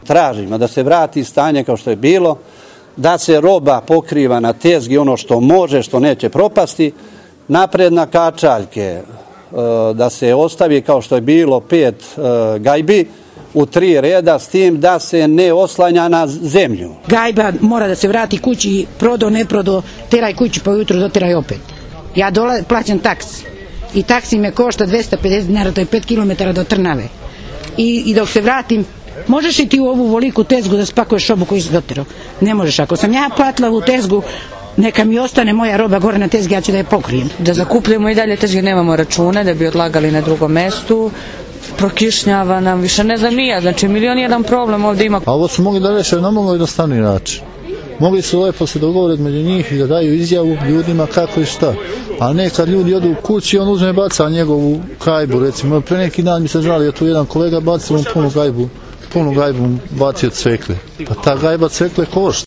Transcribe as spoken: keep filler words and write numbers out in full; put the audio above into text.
tražimo da se vrati stanje kao što je bilo, da se roba pokriva na tezgi ono što može, što neće propasti, napred na kačaljke, da se ostavi kao što je bilo pet gajbi u tri reda, s tim da se ne oslanja na zemlju. Gajba mora da se vrati kući, prodo, ne prodo, teraj kući pa ujutru doteraj opet. Ja dola, plaćam taksi i taksi me košta dvesta pedeset dinara, to je pet kilometara do Trnave. I, i dok se vratim, možeš li ti u ovu veliku tezgu da spakuješ robu koju si doterao? Ne možeš. Ako sam ja platila u tezgu, neka mi ostane moja roba gore na tezgi, ja ću da je pokrijem. Da zakupljamo i dalje tezge, nemamo račune da bi odlagali na drugom mestu. Prokišnjava nam, više ne znam nija, znači milion jedan problem ovdje ima. A ovo su mogli da reše na mnogo jednostavniji način. Mogli su lepo se dogovoriti među njih i da daju izjavu ljudima kako i šta. A ne kad ljudi odu u kući, on uzme baca njegovu gajbu, recimo. Pre neki dan mi se žalio, tu jedan kolega bacio mu punu gajbu, punu gajbu bacio cvekle. Pa ta gajba cvekle košta.